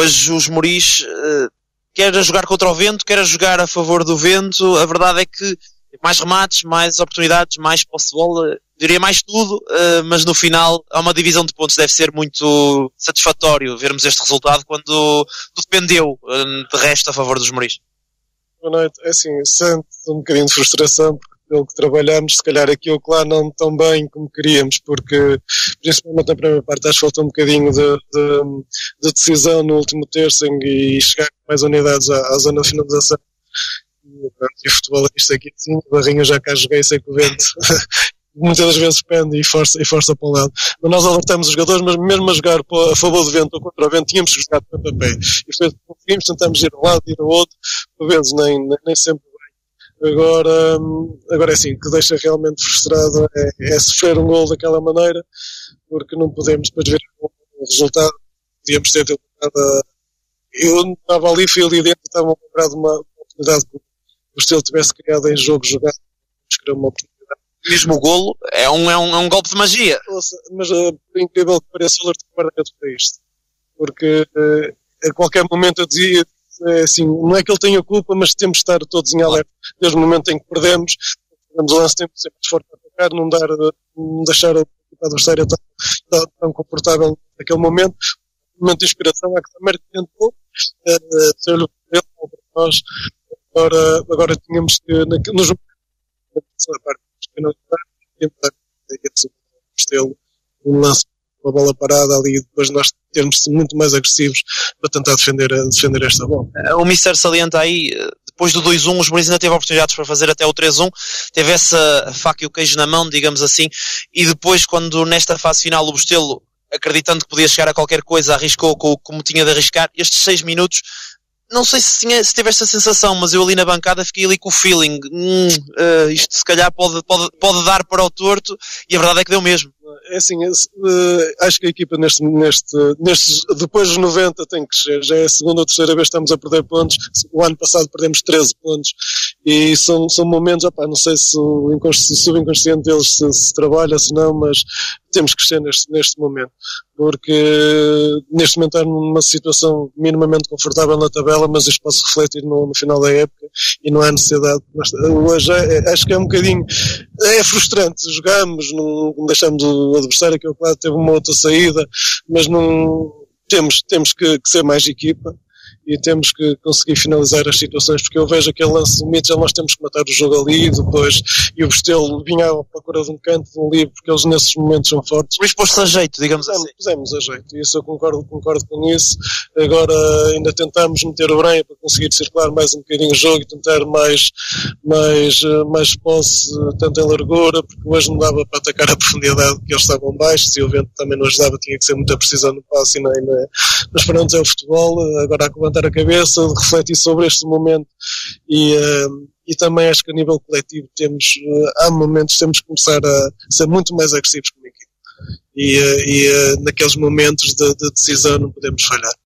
hoje os Moris quer a jogar contra o vento, quer a jogar a favor do vento. A verdade é que mais remates, mais oportunidades, mais posse de bola, diria mais tudo, mas no final há uma divisão de pontos. Deve ser muito satisfatório vermos este resultado quando tudo dependeu de resto a favor dos Moris. Boa noite. É assim, sente um bocadinho de frustração, porque pelo que trabalhamos, se calhar aquilo que lá não tão bem como queríamos, porque principalmente na primeira parte acho que faltou um bocadinho de decisão no último terço e chegar com mais unidades à zona de finalização. E o futebol é isto aqui assim, o Barrinho já cá joguei, sei que o vento muitas das vezes pende e força para um lado. Mas nós alertamos os jogadores, mas mesmo a jogar a favor do vento ou contra o vento, tínhamos que jogar de pé a pé. E foi conseguimos, tentamos ir a um lado, ir ao outro, por vezes nem sempre bem. Agora é assim, o que deixa realmente frustrado é sofrer um gol daquela maneira, porque não podemos depois ver o resultado. Podíamos ter tentado. Eu estava ali, fui ali dentro, estava a lembrar de uma oportunidade que o Estilo tivesse criado em jogo jogado, criou uma oportunidade. Mesmo o golo é um golpe de magia. Mas por incrível que pareça, o Alerta guarda-redes para isto. Porque a qualquer momento eu dizia, assim, não é que ele tenha culpa, mas temos de estar todos em alerta. Desde o momento em que perdemos o lance, temos sempre de esforço para atacar, não deixar a adversária tão confortável naquele momento. Um momento de inspiração, é que também tentou ser o para nós. Agora tínhamos que, nos na parte tentar um lance, uma bola parada ali, e depois nós termos de ser muito mais agressivos para tentar defender esta bola. O Mister salienta aí, depois do 2-1, os Moris ainda teve oportunidades para fazer até o 3-1, teve essa faca e o queijo na mão, digamos assim, e depois, quando nesta fase final o Bostelo, acreditando que podia chegar a qualquer coisa, arriscou como tinha de arriscar, estes 6 minutos. Não sei se teve esta sensação, mas eu ali na bancada fiquei ali com o feeling. Isto se calhar pode dar para o torto, e a verdade é que deu mesmo. É assim, acho que a equipa depois dos 90 tem que crescer. Já é a segunda ou terceira vez que estamos a perder pontos. O ano passado perdemos 13 pontos. E são momentos, não sei se o subconsciente deles se trabalha, se não, mas temos que crescer neste momento. Porque neste momento está numa situação minimamente confortável na tabela, mas isto pode se refletir no final da época e não há necessidade. Hoje acho que é um bocadinho, é frustrante. Jogamos, não deixamos o adversário, que claro teve uma outra saída, mas não temos que ser mais equipa. E temos que conseguir finalizar as situações, porque eu vejo aquele lance do Mitchell, nós temos que matar o jogo ali, e o Bostelo vinha à procura de um canto, de um livro, porque eles nesses momentos são fortes. Mas pôs-se a jeito, digamos assim. Pusemos a jeito, e isso eu concordo com isso. Agora ainda tentamos meter o Branha para conseguir circular mais um bocadinho o jogo e tentar mais posse, tanto em largura, porque hoje não dava para atacar a profundidade, que eles estavam baixos, e o vento também não ajudava, tinha que ser muita precisão no passe mas pronto, é o futebol. Agora há que levantar a cabeça, refletir sobre este momento e também acho que a nível coletivo há momentos temos que começar a ser muito mais agressivos como equipe e naqueles momentos de decisão não podemos falhar.